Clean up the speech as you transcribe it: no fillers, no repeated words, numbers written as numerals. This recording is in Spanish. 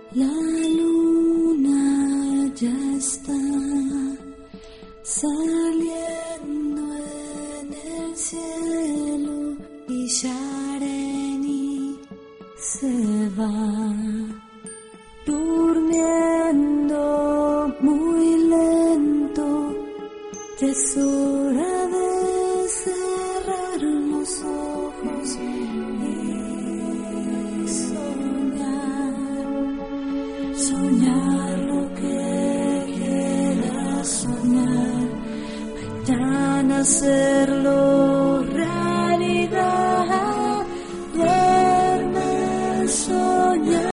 La luna ya está saliendo en el cielo y Shareni se va durmiendo muy lento. Es hora de cerrar los ojos y soñar lo que quieras soñar, mañana hacerlo.